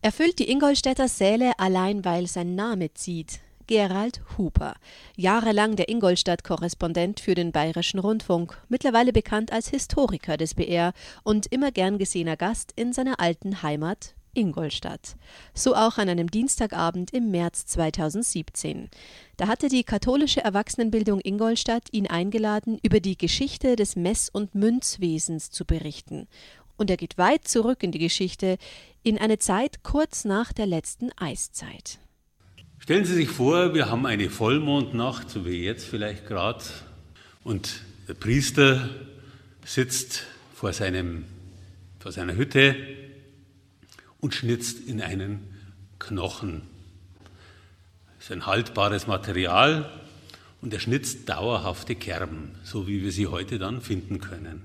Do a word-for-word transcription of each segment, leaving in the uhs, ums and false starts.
Erfüllt die Ingolstädter Säle allein, weil sein Name zieht. Gerald Huber, jahrelang der Ingolstadt-Korrespondent für den Bayerischen Rundfunk, mittlerweile bekannt als Historiker des B R und immer gern gesehener Gast in seiner alten Heimat Ingolstadt. So auch an einem Dienstagabend im März zweitausendsiebzehn. Da hatte die katholische Erwachsenenbildung Ingolstadt ihn eingeladen, über die Geschichte des Mess- und Münzwesens zu berichten. Und er geht weit zurück in die Geschichte, in eine Zeit kurz nach der letzten Eiszeit. Stellen Sie sich vor, wir haben eine Vollmondnacht, so wie jetzt vielleicht gerade, und der Priester sitzt vor, seinem, vor seiner Hütte und schnitzt in einen Knochen. Das ist ein haltbares Material und er schnitzt dauerhafte Kerben, so wie wir sie heute dann finden können.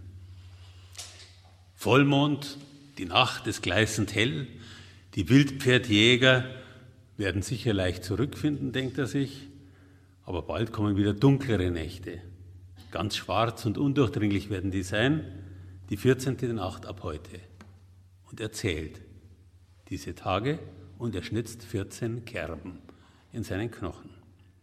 Vollmond, die Nacht ist gleißend hell, die Wildpferdjäger werden sicher leicht zurückfinden, denkt er sich, aber bald kommen wieder dunklere Nächte. Ganz schwarz und undurchdringlich werden die sein, die vierzehnte Nacht ab heute. Und er zählt diese Tage und er schnitzt vierzehn Kerben in seinen Knochen.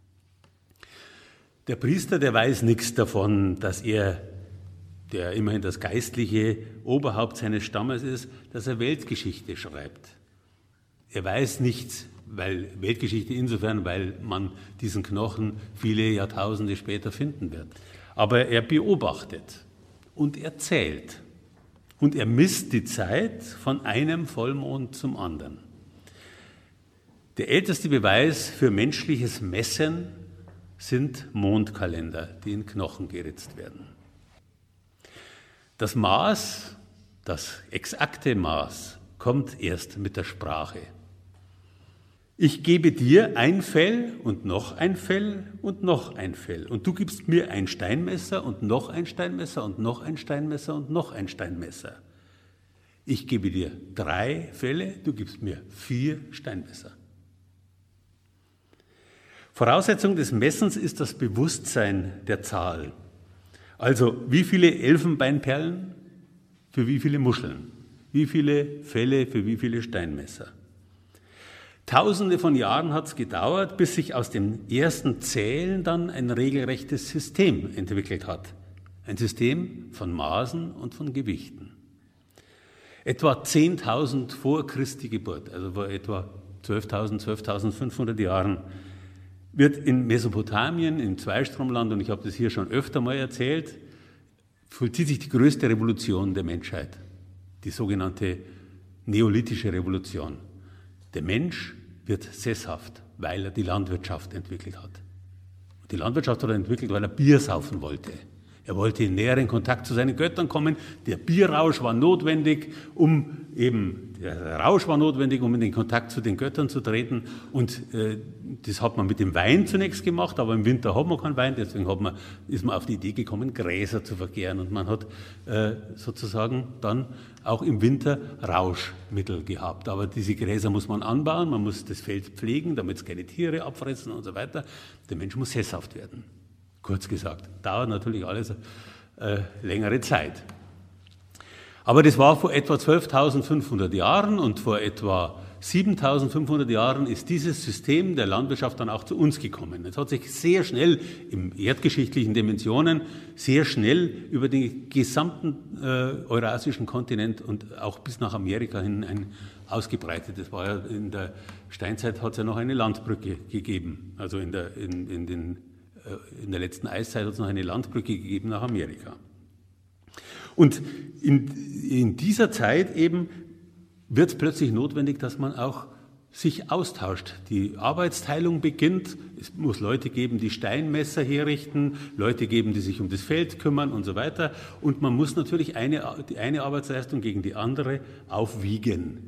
Der Priester, der weiß nichts davon, dass er, der immerhin das geistliche Oberhaupt seines Stammes ist, dass er Weltgeschichte schreibt. Er weiß nichts, weil Weltgeschichte insofern, weil man diesen Knochen viele Jahrtausende später finden wird. Aber er beobachtet und er zählt und er misst die Zeit von einem Vollmond zum anderen. Der älteste Beweis für menschliches Messen sind Mondkalender, die in Knochen geritzt werden. Das Maß, das exakte Maß, kommt erst mit der Sprache. Ich gebe dir ein Fell und noch ein Fell und noch ein Fell. Und du gibst mir ein Steinmesser und noch ein Steinmesser und noch ein Steinmesser und noch ein Steinmesser. Ich gebe dir drei Felle, du gibst mir vier Steinmesser. Voraussetzung des Messens ist das Bewusstsein der Zahl. Also wie viele Elfenbeinperlen für wie viele Muscheln? Wie viele Felle für wie viele Steinmesser? Tausende von Jahren hat es gedauert, bis sich aus dem ersten Zählen dann ein regelrechtes System entwickelt hat. Ein System von Maßen und von Gewichten. Etwa zehntausend vor Christi Geburt, also vor etwa zwölftausend, zwölftausendfünfhundert Jahren, wird in Mesopotamien, im Zweistromland, und ich habe das hier schon öfter mal erzählt, vollzieht sich die größte Revolution der Menschheit, die sogenannte Neolithische Revolution. Der Mensch wird sesshaft, weil er die Landwirtschaft entwickelt hat. Und die Landwirtschaft hat er entwickelt, weil er Bier saufen wollte. Er wollte in näheren Kontakt zu seinen Göttern kommen. Der Bierrausch war notwendig, um eben, der Rausch war notwendig, um in den Kontakt zu den Göttern zu treten. Und äh, das hat man mit dem Wein zunächst gemacht, aber im Winter hat man keinen Wein, deswegen hat man, ist man auf die Idee gekommen, Gräser zu vergären. Und man hat äh, sozusagen dann auch im Winter Rauschmittel gehabt. Aber diese Gräser muss man anbauen, man muss das Feld pflegen, damit es keine Tiere abfressen und so weiter. Der Mensch muss sesshaft werden. Kurz gesagt, dauert natürlich alles äh, längere Zeit. Aber das war vor etwa zwölftausendfünfhundert Jahren und vor etwa siebentausendfünfhundert Jahren ist dieses System der Landwirtschaft dann auch zu uns gekommen. Es hat sich sehr schnell im erdgeschichtlichen Dimensionen, sehr schnell über den gesamten äh, eurasischen Kontinent und auch bis nach Amerika hin ein, ausgebreitet. Das war ja in der Steinzeit hat es ja noch eine Landbrücke gegeben, also in der, in, in den In der letzten Eiszeit hat es noch eine Landbrücke gegeben nach Amerika. Und in, in dieser Zeit eben wird es plötzlich notwendig, dass man auch sich austauscht. Die Arbeitsteilung beginnt. Es muss Leute geben, die Steinmesser herrichten, Leute geben, die sich um das Feld kümmern und so weiter. Und man muss natürlich eine, die eine Arbeitsleistung gegen die andere aufwiegen.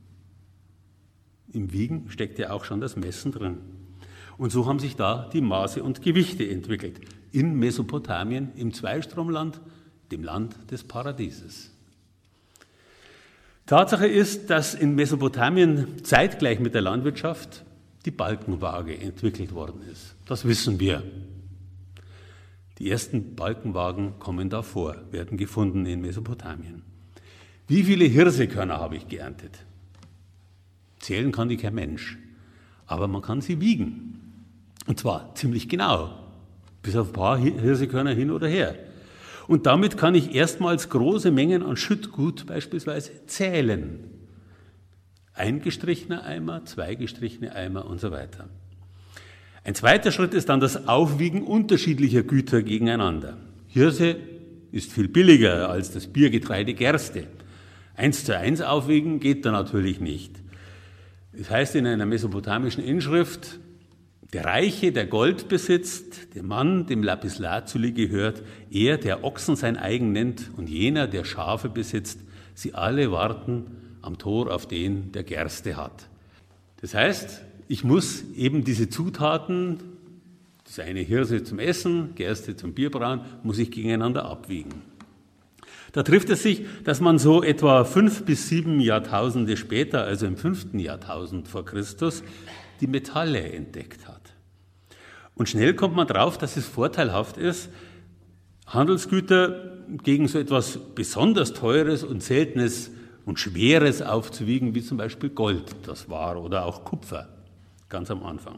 Im Wiegen steckt ja auch schon das Messen drin. Und so haben sich da die Maße und Gewichte entwickelt. In Mesopotamien, im Zweistromland, dem Land des Paradieses. Tatsache ist, dass in Mesopotamien zeitgleich mit der Landwirtschaft die Balkenwaage entwickelt worden ist. Das wissen wir. Die ersten Balkenwagen kommen da vor, werden gefunden in Mesopotamien. Wie viele Hirsekörner habe ich geerntet? Zählen kann die kein Mensch, aber man kann sie wiegen. Und zwar ziemlich genau, bis auf ein paar Hirsekörner hin oder her. Und damit kann ich erstmals große Mengen an Schüttgut beispielsweise zählen. Ein gestrichener Eimer, zwei gestrichene Eimer und so weiter. Ein zweiter Schritt ist dann das Aufwiegen unterschiedlicher Güter gegeneinander. Hirse ist viel billiger als das Biergetreide Gerste. Eins zu eins aufwiegen geht da natürlich nicht. Das heißt in einer mesopotamischen Inschrift, der Reiche, der Gold besitzt, der Mann, dem Lapislazuli gehört, er, der Ochsen sein eigen nennt und jener, der Schafe besitzt, sie alle warten am Tor auf den, der Gerste hat. Das heißt, ich muss eben diese Zutaten, das eine Hirse zum Essen, Gerste zum Bierbrauen, muss ich gegeneinander abwiegen. Da trifft es sich, dass man so etwa fünf bis sieben Jahrtausende später, also im fünften Jahrtausend vor Christus, die Metalle entdeckt hat. Und schnell kommt man drauf, dass es vorteilhaft ist, Handelsgüter gegen so etwas besonders Teures und Seltenes und Schweres aufzuwiegen, wie zum Beispiel Gold, das war, oder auch Kupfer, ganz am Anfang.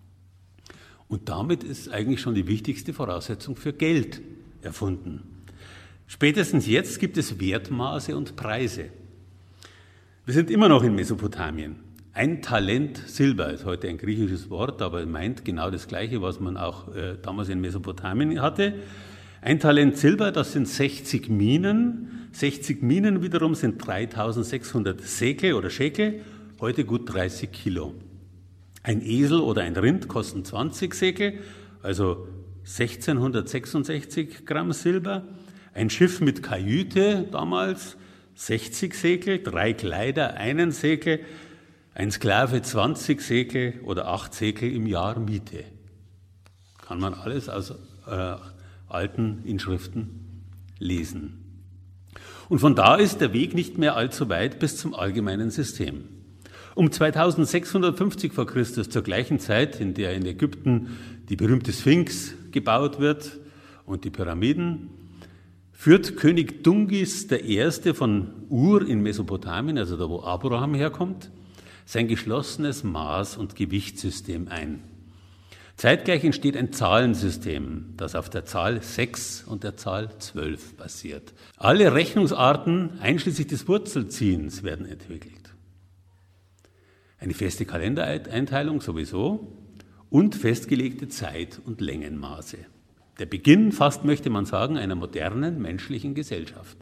Und damit ist eigentlich schon die wichtigste Voraussetzung für Geld erfunden. Spätestens jetzt gibt es Wertmaße und Preise. Wir sind immer noch in Mesopotamien. Ein Talent Silber ist heute ein griechisches Wort, aber meint genau das Gleiche, was man auch äh, damals in Mesopotamien hatte. Ein Talent Silber, das sind sechzig Minen. sechzig Minen wiederum sind dreitausendsechshundert Sekel oder Schekel, heute gut dreißig Kilo. Ein Esel oder ein Rind kosten zwanzig Sekel, also sechzehnhundertsechsundsechzig Gramm Silber. Ein Schiff mit Kajüte damals sechzig Sekel, drei Kleider einen Sekel, ein Sklave zwanzig Sekel oder acht Sekel im Jahr Miete. Kann man alles aus äh, alten Inschriften lesen. Und von da ist der Weg nicht mehr allzu weit bis zum allgemeinen System. Um zweitausendsechshundertfünfzig vor Christus, zur gleichen Zeit, in der in Ägypten die berühmte Sphinx gebaut wird und die Pyramiden, führt König Dungis der Erste von Ur in Mesopotamien, also da wo Abraham herkommt, sein geschlossenes Maß- und Gewichtssystem ein. Zeitgleich entsteht ein Zahlensystem, das auf der Zahl sechs und der Zahl zwölf basiert. Alle Rechnungsarten, einschließlich des Wurzelziehens, werden entwickelt. Eine feste Kalendereinteilung sowieso und festgelegte Zeit- und Längenmaße. Der Beginn, fast möchte man sagen, einer modernen menschlichen Gesellschaft.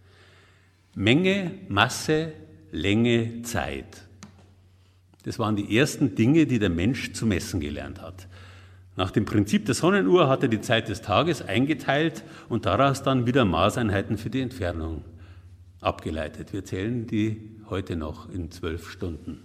Menge, Masse, Länge, Zeit. Das waren die ersten Dinge, die der Mensch zu messen gelernt hat. Nach dem Prinzip der Sonnenuhr hat er die Zeit des Tages eingeteilt und daraus dann wieder Maßeinheiten für die Entfernung abgeleitet. Wir zählen die heute noch in zwölf Stunden.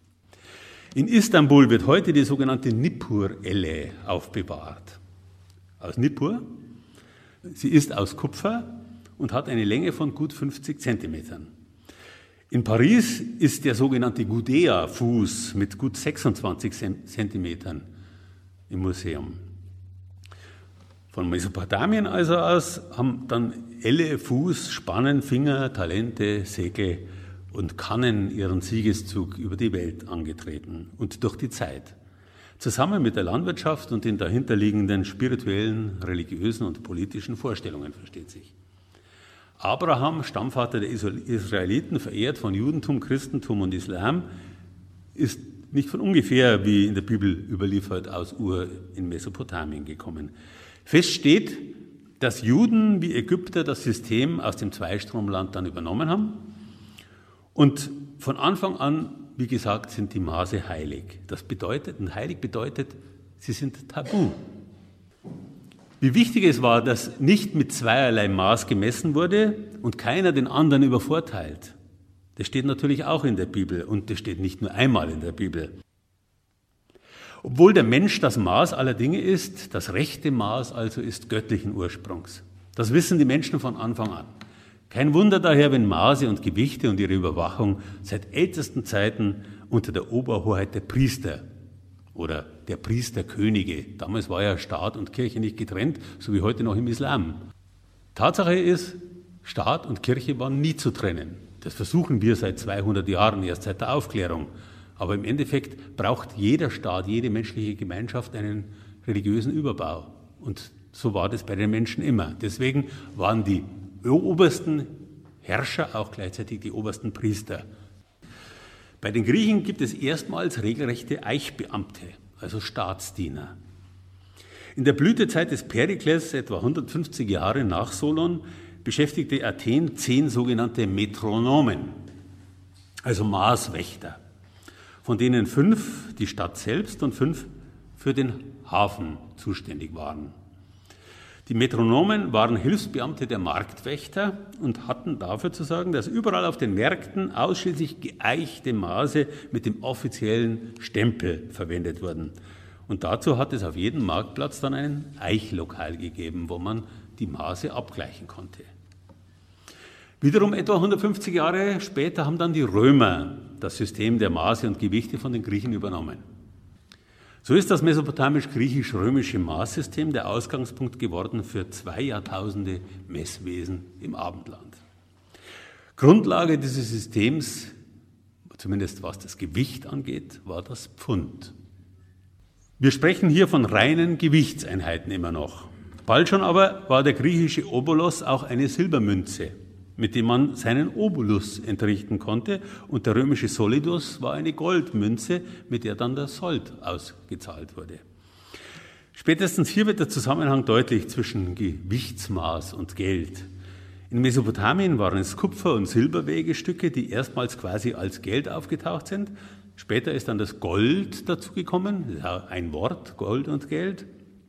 In Istanbul wird heute die sogenannte Nippur-Elle aufbewahrt. Aus Nippur. Sie ist aus Kupfer und hat eine Länge von gut fünfzig Zentimetern. In Paris ist der sogenannte Gudea-Fuß mit gut sechsundzwanzig Zentimetern im Museum. Von Mesopotamien also aus haben dann Elle, Fuß, Spannen, Finger, Talente, Segel und Kannen ihren Siegeszug über die Welt angetreten und durch die Zeit. Zusammen mit der Landwirtschaft und den dahinterliegenden spirituellen, religiösen und politischen Vorstellungen, versteht sich. Abraham, Stammvater der Israeliten, verehrt von Judentum, Christentum und Islam, ist nicht von ungefähr, wie in der Bibel überliefert, aus Ur in Mesopotamien gekommen. Fest steht, dass Juden wie Ägypter das System aus dem Zweistromland dann übernommen haben. Und von Anfang an, wie gesagt, sind die Maße heilig. Das bedeutet, und heilig bedeutet, sie sind tabu. Wie wichtig es war, dass nicht mit zweierlei Maß gemessen wurde und keiner den anderen übervorteilt. Das steht natürlich auch in der Bibel und das steht nicht nur einmal in der Bibel. Obwohl der Mensch das Maß aller Dinge ist, das rechte Maß also ist göttlichen Ursprungs. Das wissen die Menschen von Anfang an. Kein Wunder daher, wenn Maße und Gewichte und ihre Überwachung seit ältesten Zeiten unter der Oberhoheit der Priester oder der Priesterkönige, damals war ja Staat und Kirche nicht getrennt, so wie heute noch im Islam. Tatsache ist, Staat und Kirche waren nie zu trennen. Das versuchen wir seit zweihundert Jahren, erst seit der Aufklärung. Aber im Endeffekt braucht jeder Staat, jede menschliche Gemeinschaft einen religiösen Überbau. Und so war das bei den Menschen immer. Deswegen waren die obersten Herrscher auch gleichzeitig die obersten Priester. Bei den Griechen gibt es erstmals regelrechte Eichbeamte, also Staatsdiener. In der Blütezeit des Perikles, etwa hundertfünfzig Jahre nach Solon, beschäftigte Athen zehn sogenannte Metronomen, also Maßwächter, von denen fünf die Stadt selbst und fünf für den Hafen zuständig waren. Die Metronomen waren Hilfsbeamte der Marktwächter und hatten dafür zu sorgen, dass überall auf den Märkten ausschließlich geeichte Maße mit dem offiziellen Stempel verwendet wurden. Und dazu hat es auf jedem Marktplatz dann ein Eichlokal gegeben, wo man die Maße abgleichen konnte. Wiederum etwa hundertfünfzig Jahre später haben dann die Römer das System der Maße und Gewichte von den Griechen übernommen. So ist das mesopotamisch-griechisch-römische Maßsystem der Ausgangspunkt geworden für zwei Jahrtausende Messwesen im Abendland. Grundlage dieses Systems, zumindest was das Gewicht angeht, war das Pfund. Wir sprechen hier von reinen Gewichtseinheiten immer noch. Bald schon aber war der griechische Obolos auch eine Silbermünze, mit dem man seinen Obolus entrichten konnte, und der römische Solidus war eine Goldmünze, mit der dann der Sold ausgezahlt wurde. Spätestens hier wird der Zusammenhang deutlich zwischen Gewichtsmaß und Geld. In Mesopotamien waren es Kupfer- und Silberwägestücke, die erstmals quasi als Geld aufgetaucht sind. Später ist dann das Gold dazugekommen, ein Wort, Gold und Geld.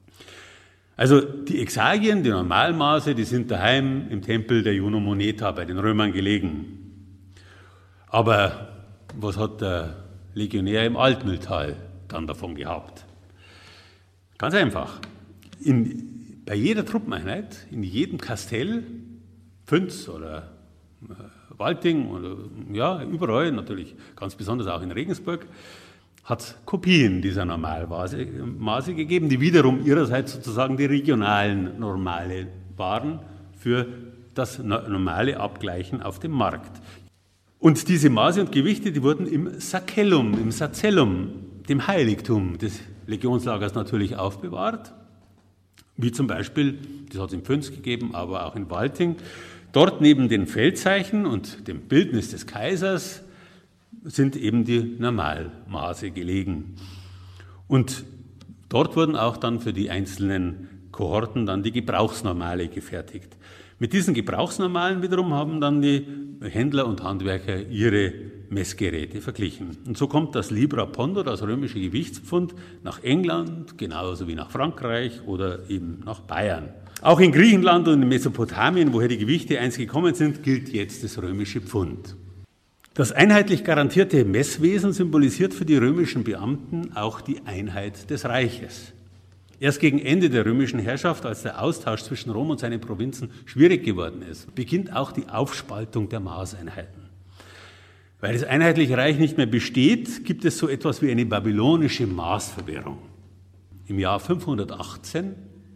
Also die Exagien, die Normalmaße, die sind daheim im Tempel der Juno Moneta bei den Römern gelegen. Aber was hat der Legionär im Altmühltal dann davon gehabt? Ganz einfach. In, bei jeder Truppeneinheit, in jedem Kastell, Pfünz oder äh, Walting oder ja, überall, natürlich ganz besonders auch in Regensburg, hat es Kopien dieser Normalmaße Maße gegeben, die wiederum ihrerseits sozusagen die regionalen Normale waren für das normale Abgleichen auf dem Markt. Und diese Maße und Gewichte, die wurden im Sacellum, im Sacellum, dem Heiligtum des Legionslagers natürlich aufbewahrt, wie zum Beispiel, das hat es in Pfünz gegeben, aber auch in Walting. Dort neben den Feldzeichen und dem Bildnis des Kaisers sind eben die Normalmaße gelegen. Und dort wurden auch dann für die einzelnen Kohorten dann die Gebrauchsnormale gefertigt. Mit diesen Gebrauchsnormalen wiederum haben dann die Händler und Handwerker ihre Messgeräte verglichen. Und so kommt das Libra Pondo, das römische Gewichtspfund, nach England, genauso wie nach Frankreich oder eben nach Bayern. Auch in Griechenland und in Mesopotamien, woher die Gewichte einst gekommen sind, gilt jetzt das römische Pfund. Das einheitlich garantierte Messwesen symbolisiert für die römischen Beamten auch die Einheit des Reiches. Erst gegen Ende der römischen Herrschaft, als der Austausch zwischen Rom und seinen Provinzen schwierig geworden ist, beginnt auch die Aufspaltung der Maßeinheiten. Weil das einheitliche Reich nicht mehr besteht, gibt es so etwas wie eine babylonische Maßverwirrung. Im Jahr fünfhundertachtzehn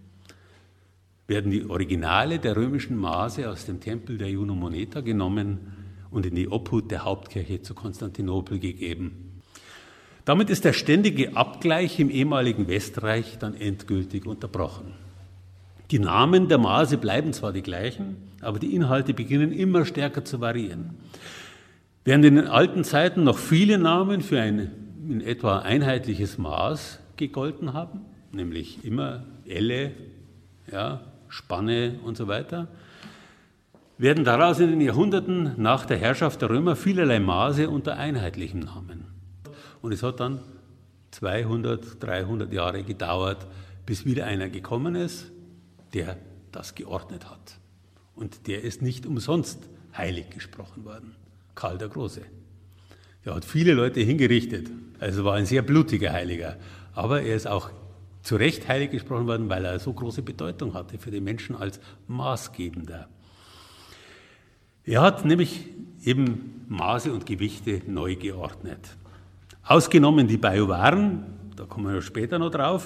werden die Originale der römischen Maße aus dem Tempel der Juno Moneta genommen und in die Obhut der Hauptkirche zu Konstantinopel gegeben. Damit ist der ständige Abgleich im ehemaligen Westreich dann endgültig unterbrochen. Die Namen der Maße bleiben zwar die gleichen, aber die Inhalte beginnen immer stärker zu variieren. Während in den alten Zeiten noch viele Namen für ein in etwa einheitliches Maß gegolten haben, nämlich immer Elle, ja, Spanne und so weiter, werden daraus in den Jahrhunderten nach der Herrschaft der Römer vielerlei Maße unter einheitlichem Namen. Und es hat dann zweihundert, dreihundert Jahre gedauert, bis wieder einer gekommen ist, der das geordnet hat. Und der ist nicht umsonst heilig gesprochen worden, Karl der Große. Er hat viele Leute hingerichtet, also war ein sehr blutiger Heiliger. Aber er ist auch zu Recht heilig gesprochen worden, weil er so große Bedeutung hatte für den Menschen als Maßgebender. Er hat nämlich eben Maße und Gewichte neu geordnet. Ausgenommen die Bajuwaren, da kommen wir später noch drauf,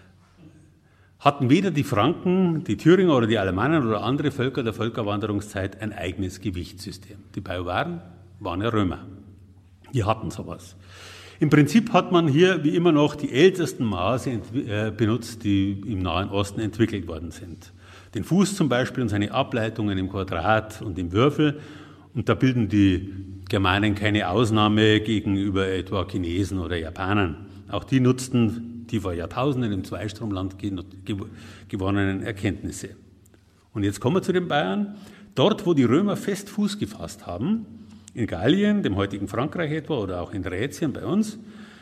hatten weder die Franken, die Thüringer oder die Alamannen oder andere Völker der Völkerwanderungszeit ein eigenes Gewichtssystem. Die Bajuwaren waren ja Römer. Die hatten sowas. Im Prinzip hat man hier wie immer noch die ältesten Maße benutzt, die im Nahen Osten entwickelt worden sind. Den Fuß zum Beispiel und seine Ableitungen im Quadrat und im Würfel. Und da bilden die Germanen keine Ausnahme gegenüber etwa Chinesen oder Japanern. Auch die nutzten die vor Jahrtausenden im Zweistromland gewonnenen Erkenntnisse. Und jetzt kommen wir zu den Bayern. Dort, wo die Römer fest Fuß gefasst haben, in Gallien, dem heutigen Frankreich etwa, oder auch in Rätien bei uns,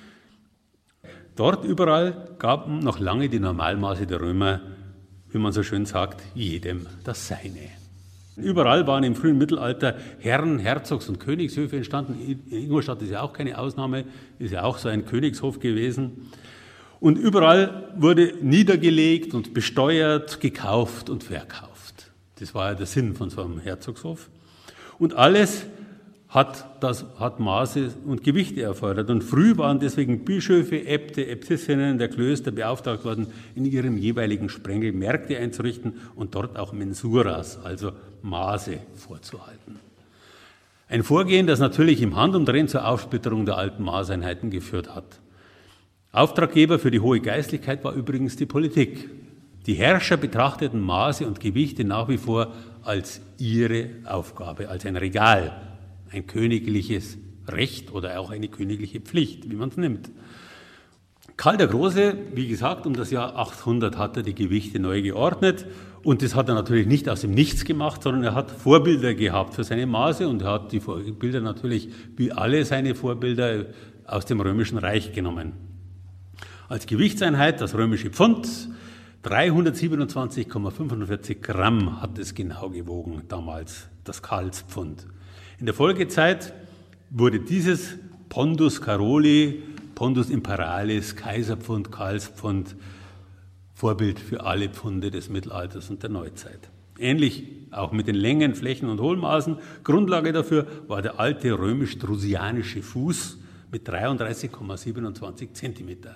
dort überall gaben noch lange die Normalmaße der Römer, wie man so schön sagt, jedem das Seine. Überall waren im frühen Mittelalter Herren-, Herzogs- und Königshöfe entstanden. Ingolstadt ist ja auch keine Ausnahme, ist ja auch so ein Königshof gewesen. Und überall wurde niedergelegt und besteuert, gekauft und verkauft. Das war ja der Sinn von so einem Herzogshof. Und alles hat, das, hat Maße und Gewichte erfordert. Und früh waren deswegen Bischöfe, Äbte, Äbtissinnen der Klöster beauftragt worden, in ihrem jeweiligen Sprengel Märkte einzurichten und dort auch Mensuras, also Maße, vorzuhalten. Ein Vorgehen, das natürlich im Handumdrehen zur Aufsplitterung der alten Maßeinheiten geführt hat. Auftraggeber für die hohe Geistlichkeit war übrigens die Politik. Die Herrscher betrachteten Maße und Gewichte nach wie vor als ihre Aufgabe, als ein Regal, ein königliches Recht oder auch eine königliche Pflicht, wie man es nimmt. Karl der Große, wie gesagt, um das Jahr achthundert hat er die Gewichte neu geordnet und das hat er natürlich nicht aus dem Nichts gemacht, sondern er hat Vorbilder gehabt für seine Maße und er hat die Vorbilder natürlich wie alle seine Vorbilder aus dem Römischen Reich genommen. Als Gewichtseinheit das römische Pfund, dreihundertsiebenundzwanzig Komma fünfundvierzig Gramm hat es genau gewogen, damals das Karlspfund. In der Folgezeit wurde dieses Pondus Caroli, Pondus Imperalis, Kaiserpfund, Karlspfund Vorbild für alle Pfunde des Mittelalters und der Neuzeit. Ähnlich auch mit den Längen, Flächen und Hohlmaßen. Grundlage dafür war der alte römisch-drusianische Fuß mit dreiunddreißig Komma siebenundzwanzig Zentimeter.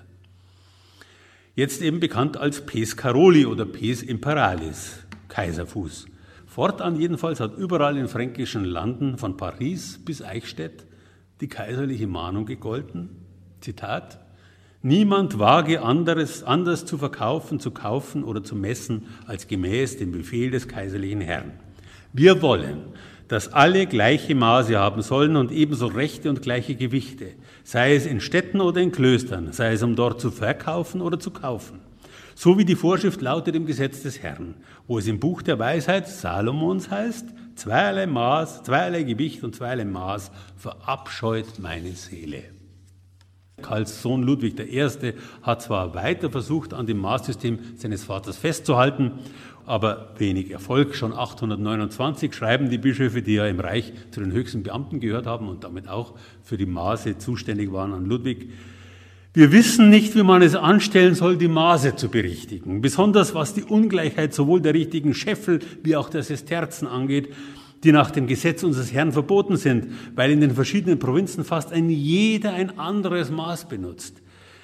Jetzt eben bekannt als Pes Caroli oder Pes Imperalis, Kaiserfuß. Fortan jedenfalls hat überall in fränkischen Landen, von Paris bis Eichstätt, die kaiserliche Mahnung gegolten. Zitat: Niemand wage anderes, anders zu verkaufen, zu kaufen oder zu messen, als gemäß dem Befehl des kaiserlichen Herrn. Wir wollen, dass alle gleiche Maße haben sollen und ebenso Rechte und gleiche Gewichte, sei es in Städten oder in Klöstern, sei es um dort zu verkaufen oder zu kaufen. So wie die Vorschrift lautet im Gesetz des Herrn, wo es im Buch der Weisheit Salomons heißt, zweierlei Maß, zweierlei Gewicht und zweierlei Maß verabscheut meine Seele. Karls Sohn Ludwig der Erste hat zwar weiter versucht, an dem Maßsystem seines Vaters festzuhalten, aber wenig Erfolg. Schon achthundertneunundzwanzig schreiben die Bischöfe, die ja im Reich zu den höchsten Beamten gehört haben und damit auch für die Maße zuständig waren, an Ludwig: Wir wissen nicht, wie man es anstellen soll, die Maße zu berichtigen. Besonders was die Ungleichheit sowohl der richtigen Scheffel wie auch der Sesterzen angeht, die nach dem Gesetz unseres Herrn verboten sind, weil in den verschiedenen Provinzen fast ein jeder ein anderes Maß benutzt.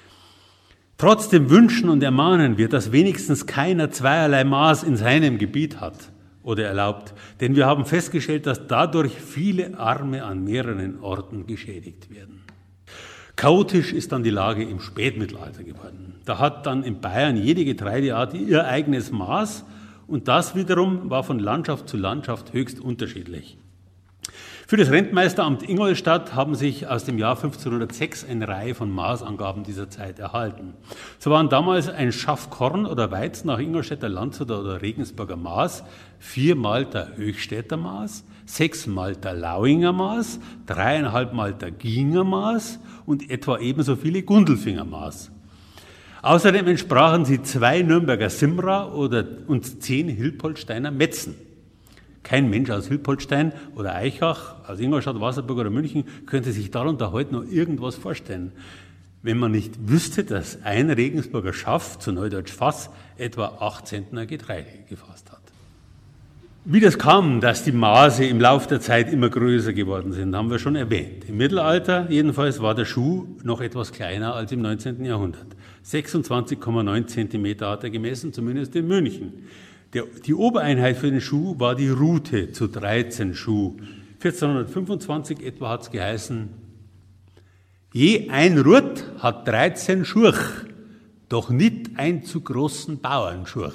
Trotzdem wünschen und ermahnen wir, dass wenigstens keiner zweierlei Maß in seinem Gebiet hat oder erlaubt, denn wir haben festgestellt, dass dadurch viele Arme an mehreren Orten geschädigt werden. Chaotisch ist dann die Lage im Spätmittelalter geworden. Da hat dann in Bayern jede Getreideart ihr eigenes Maß und das wiederum war von Landschaft zu Landschaft höchst unterschiedlich. Für das Rentmeisteramt Ingolstadt haben sich aus dem Jahr fünfzehnhundertsechs eine Reihe von Maßangaben dieser Zeit erhalten. So waren damals ein Schaff Korn oder Weizen nach Ingolstädter, Landshuter oder Regensburger Maß, vier Malter Höchstädter Maß, sechs Malter Lauinger Maß, dreieinhalb Malter Ginger Maß und etwa ebenso viele Gundelfinger Maß. Außerdem entsprachen sie zwei Nürnberger Simra oder, und zehn Hilpoltsteiner Metzen. Kein Mensch aus Hilpoltstein oder Eichach, aus Ingolstadt, Wasserburg oder München könnte sich darunter heute noch irgendwas vorstellen, wenn man nicht wüsste, dass ein Regensburger Schaff, zu Neudeutsch Fass, etwa acht Zentner Getreide gefasst hat. Wie das kam, dass die Maße im Laufe der Zeit immer größer geworden sind, haben wir schon erwähnt. Im Mittelalter jedenfalls war der Schuh noch etwas kleiner als im neunzehnten Jahrhundert. sechsundzwanzig Komma neun Zentimeter hat er gemessen, zumindest in München. Der, die Obereinheit für den Schuh war die Rute zu dreizehn Schuh. vierzehnhundertfünfundzwanzig etwa hat es geheißen, Je ein Rut hat dreizehn Schurch, doch nicht ein zu großen Bauernschurch.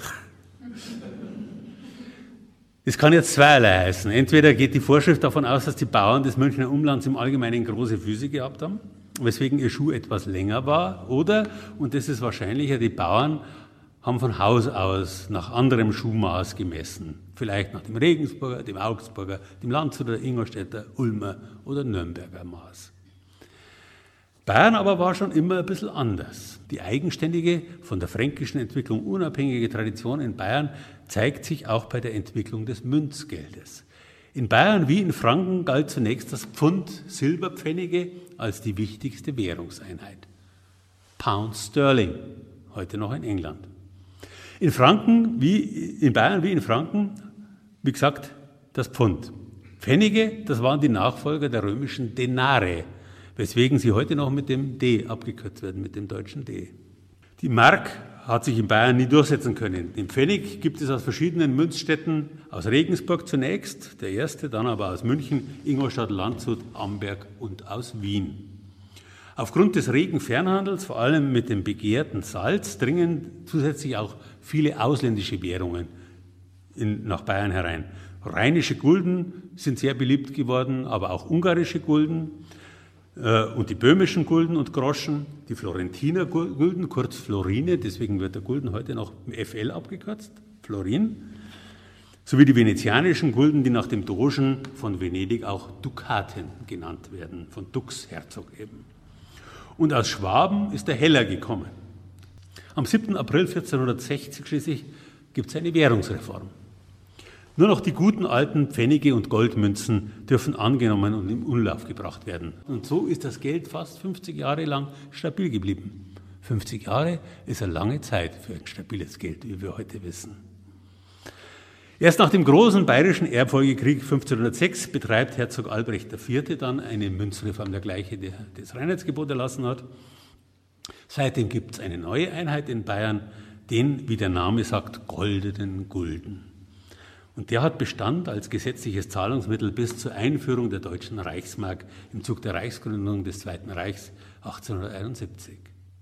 Das kann jetzt zweierlei heißen. Entweder geht die Vorschrift davon aus, dass die Bauern des Münchner Umlands im Allgemeinen große Füße gehabt haben, weswegen ihr Schuh etwas länger war, oder, und das ist wahrscheinlicher, die Bauern haben von Haus aus nach anderem Schuhmaß gemessen. Vielleicht nach dem Regensburger, dem Augsburger, dem Landshuter, Ingolstädter, Ulmer oder Nürnberger Maß. Bayern aber war schon immer ein bisschen anders. Die eigenständige, von der fränkischen Entwicklung unabhängige Tradition in Bayern zeigt sich auch bei der Entwicklung des Münzgeldes. In Bayern wie in Franken galt zunächst das Pfund Silberpfennige als die wichtigste Währungseinheit. Pound Sterling, heute noch in England. In Franken wie in Bayern wie in Franken, wie gesagt, das Pfund. Pfennige, das waren die Nachfolger der römischen Denare, weswegen sie heute noch mit dem D abgekürzt werden, mit dem deutschen D. Die Mark hat sich in Bayern nie durchsetzen können. Den Pfennig gibt es aus verschiedenen Münzstädten, aus Regensburg zunächst, der erste, dann aber aus München, Ingolstadt, Landshut, Amberg und aus Wien. Aufgrund des regen Fernhandels, vor allem mit dem begehrten Salz, dringen zusätzlich auch viele ausländische Währungen in, nach Bayern herein. Rheinische Gulden sind sehr beliebt geworden, aber auch ungarische Gulden äh, und die böhmischen Gulden und Groschen, die Florentiner Gulden, kurz Florine, deswegen wird der Gulden heute noch F L abgekürzt, Florin, sowie die venezianischen Gulden, die nach dem Dogen von Venedig auch Dukaten genannt werden, von Dux Herzog eben. Und aus Schwaben ist der Heller gekommen. Am siebten April vierzehnhundertsechzig schließlich gibt es eine Währungsreform. Nur noch die guten alten Pfennige und Goldmünzen dürfen angenommen und im Umlauf gebracht werden. Und so ist das Geld fast fünfzig Jahre lang stabil geblieben. fünfzig Jahre ist eine lange Zeit für ein stabiles Geld, wie wir heute wissen. Erst nach dem großen Bayerischen Erbfolgekrieg fünfzehnhundertsechs betreibt Herzog Albrecht der Vierte dann eine Münzreform, der gleiche, der das Reinheitsgebot erlassen hat. Seitdem gibt es eine neue Einheit in Bayern, den, wie der Name sagt, goldenen Gulden. Und der hat Bestand als gesetzliches Zahlungsmittel bis zur Einführung der deutschen Reichsmark im Zug der Reichsgründung des Zweiten Reichs achtzehnhunderteinundsiebzig.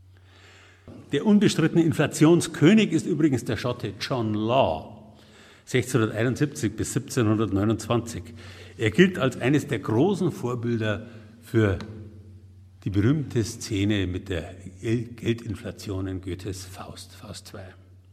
Der unbestrittene Inflationskönig ist übrigens der Schotte John Law, sechzehnhunderteinundsiebzig bis siebzehnhundertneunundzwanzig. Er gilt als eines der großen Vorbilder für die berühmte Szene mit der Geldinflation in Goethes Faust, Faust zwei.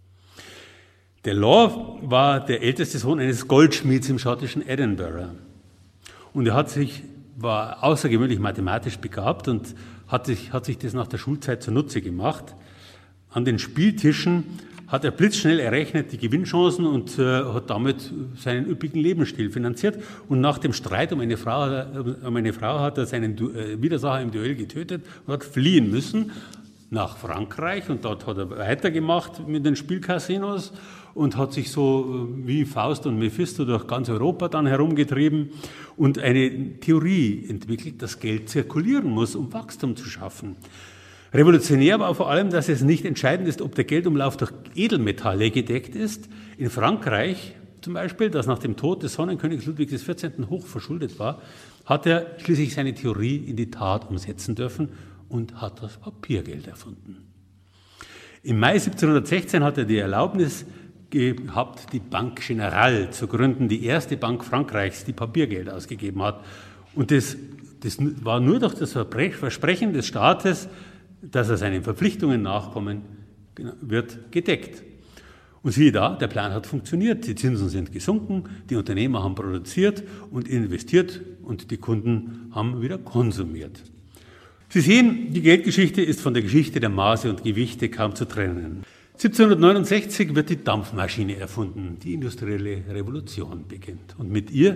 Der Law war der älteste Sohn eines Goldschmieds im schottischen Edinburgh. Und er hat sich, war außergewöhnlich mathematisch begabt und hat sich, hat sich das nach der Schulzeit zunutze gemacht. An den Spieltischen hat er blitzschnell errechnet die Gewinnchancen und äh, hat damit seinen üppigen Lebensstil finanziert. Und nach dem Streit um eine Frau, um eine Frau hat er seinen du äh, Widersacher im Duell getötet und hat fliehen müssen nach Frankreich. Und dort hat er weitergemacht mit den Spielcasinos und hat sich so äh, wie Faust und Mephisto durch ganz Europa dann herumgetrieben und eine Theorie entwickelt, dass Geld zirkulieren muss, um Wachstum zu schaffen. Revolutionär war vor allem, dass es nicht entscheidend ist, ob der Geldumlauf durch Edelmetalle gedeckt ist. In Frankreich zum Beispiel, das nach dem Tod des Sonnenkönigs Ludwig des vierzehnten hoch verschuldet war, hat er schließlich seine Theorie in die Tat umsetzen dürfen und hat das Papiergeld erfunden. Im Mai siebzehnhundertsechzehn hat er die Erlaubnis gehabt, die Banque Générale zu gründen, die erste Bank Frankreichs, die Papiergeld ausgegeben hat. Und das, das war nur durch das Versprechen des Staates, dass er seinen Verpflichtungen nachkommen wird, gedeckt. Und siehe da, der Plan hat funktioniert. Die Zinsen sind gesunken, die Unternehmer haben produziert und investiert und die Kunden haben wieder konsumiert. Sie sehen, die Geldgeschichte ist von der Geschichte der Maße und Gewichte kaum zu trennen. siebzehnhundertneunundsechzig wird die Dampfmaschine erfunden, die industrielle Revolution beginnt. Und mit ihr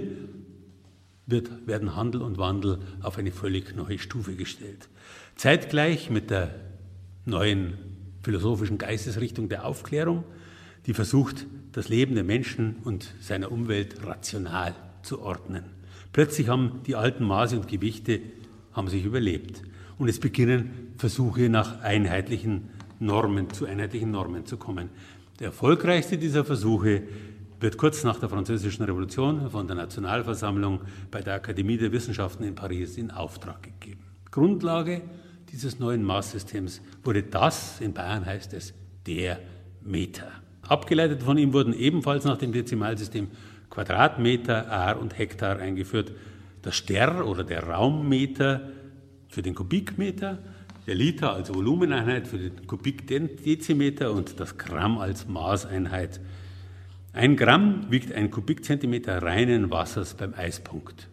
wird, werden Handel und Wandel auf eine völlig neue Stufe gestellt. Zeitgleich mit der neuen philosophischen Geistesrichtung der Aufklärung, die versucht, das Leben der Menschen und seiner Umwelt rational zu ordnen. Plötzlich haben die alten Maße und Gewichte haben sich überlebt. Und es beginnen Versuche nach einheitlichen Normen, zu einheitlichen Normen zu kommen. Der erfolgreichste dieser Versuche wird kurz nach der Französischen Revolution von der Nationalversammlung bei der Akademie der Wissenschaften in Paris in Auftrag gegeben. Grundlage dieses neuen Maßsystems wurde das, in Bayern heißt es, der Meter. Abgeleitet von ihm wurden ebenfalls nach dem Dezimalsystem Quadratmeter, Ar und Hektar eingeführt. Das Ster oder der Raummeter für den Kubikmeter, der Liter als Volumeneinheit für den Kubikdezimeter und das Gramm als Maßeinheit. Ein Gramm wiegt ein Kubikzentimeter reinen Wassers beim Eispunkt.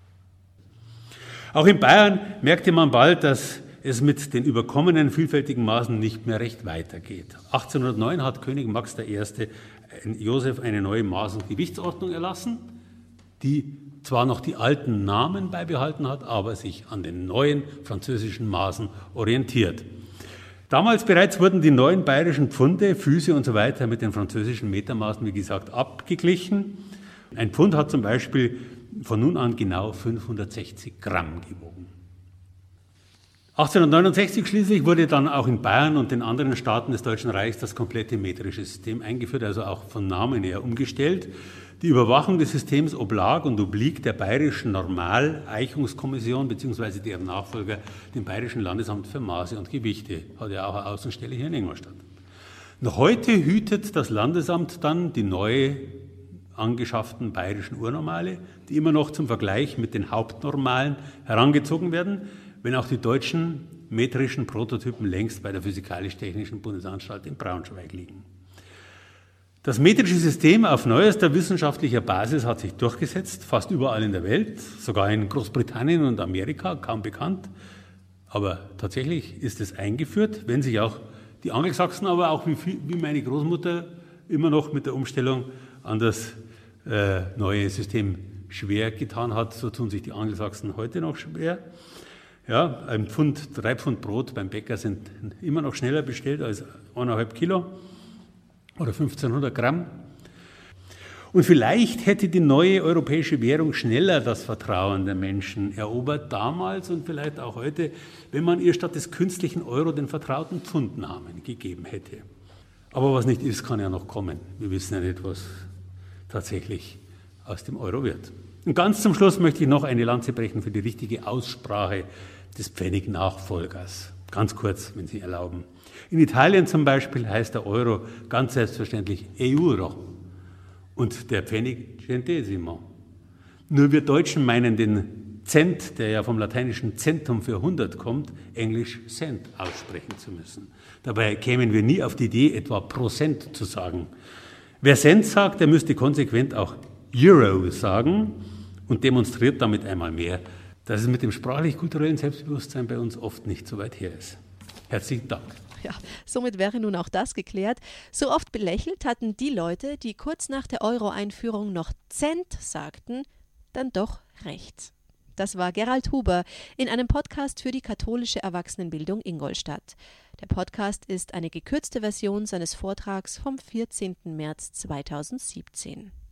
Auch in Bayern merkte man bald, dass es mit den überkommenen vielfältigen Maßen nicht mehr recht weitergeht. achtzehnhundertneun hat König Max der Erste Joseph eine neue Maß- und Gewichtsordnung erlassen, die zwar noch die alten Namen beibehalten hat, aber sich an den neuen französischen Maßen orientiert. Damals bereits wurden die neuen bayerischen Pfunde, Füße und so weiter mit den französischen Metermaßen, wie gesagt, abgeglichen. Ein Pfund hat zum Beispiel von nun an genau fünfhundertsechzig Gramm gewogen. achtzehnhundertneunundsechzig schließlich wurde dann auch in Bayern und den anderen Staaten des Deutschen Reichs das komplette metrische System eingeführt, also auch von Namen her umgestellt. Die Überwachung des Systems oblag und obliegt der Bayerischen Normaleichungskommission bzw. deren Nachfolger, dem Bayerischen Landesamt für Maße und Gewichte, hat ja auch eine Außenstelle hier in Ingolstadt. Noch heute hütet das Landesamt dann die neu angeschafften bayerischen Urnormale, die immer noch zum Vergleich mit den Hauptnormalen herangezogen werden, wenn auch die deutschen metrischen Prototypen längst bei der Physikalisch-Technischen Bundesanstalt in Braunschweig liegen. Das metrische System auf neuester wissenschaftlicher Basis hat sich durchgesetzt, fast überall in der Welt, sogar in Großbritannien und Amerika, kaum bekannt. Aber tatsächlich ist es eingeführt, wenn sich auch die Angelsachsen, aber auch wie, viel, wie meine Großmutter immer noch mit der Umstellung an das äh, neue System schwer getan hat, so tun sich die Angelsachsen heute noch schwer. Ja, ein Pfund, drei Pfund Brot beim Bäcker sind immer noch schneller bestellt als eineinhalb Kilo oder fünfzehnhundert Gramm. Und vielleicht hätte die neue europäische Währung schneller das Vertrauen der Menschen erobert, damals und vielleicht auch heute, wenn man ihr statt des künstlichen Euro den vertrauten Pfundnamen gegeben hätte. Aber was nicht ist, kann ja noch kommen. Wir wissen ja nicht, was tatsächlich aus dem Euro wird. Und ganz zum Schluss möchte ich noch eine Lanze brechen für die richtige Aussprache des Pfennig-Nachfolgers. Ganz kurz, wenn Sie erlauben. In Italien zum Beispiel heißt der Euro ganz selbstverständlich Euro und der Pfennig Centesimo. Nur wir Deutschen meinen den Cent, der ja vom lateinischen Centum für hundert kommt, englisch Cent aussprechen zu müssen. Dabei kämen wir nie auf die Idee, etwa Prozent zu sagen. Wer Cent sagt, der müsste konsequent auch Euro sagen und demonstriert damit einmal mehr, dass es mit dem sprachlich-kulturellen Selbstbewusstsein bei uns oft nicht so weit her ist. Herzlichen Dank. Ja, somit wäre nun auch das geklärt. So oft belächelt hatten die Leute, die kurz nach der Euro-Einführung noch Cent sagten, dann doch recht. Das war Gerald Huber in einem Podcast für die katholische Erwachsenenbildung Ingolstadt. Der Podcast ist eine gekürzte Version seines Vortrags vom vierzehnten März zweitausendsiebzehn.